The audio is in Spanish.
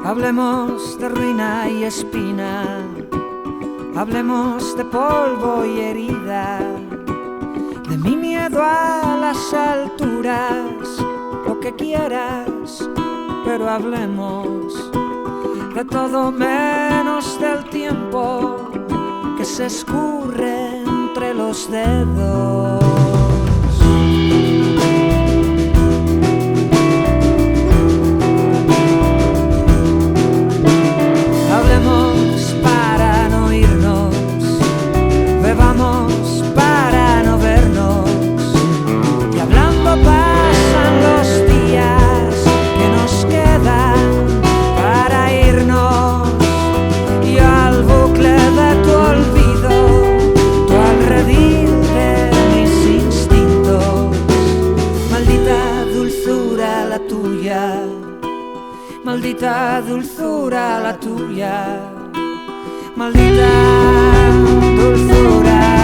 Hablemos de ruina y espina, hablemos de polvo y herida, de mi miedo a las alturas, lo que quieras, pero hablemos de todo menos del tiempo que se escurre entre los dedos. Hablemos para no irnos, bebamos para no vernos, y hablando pasan los días que nos quedan para irnos, y al bucle de tu olvido, tu al redil de mis instintos. Maldita dulzura la tuya, maldita dulzura la tuya, maldita dulzura.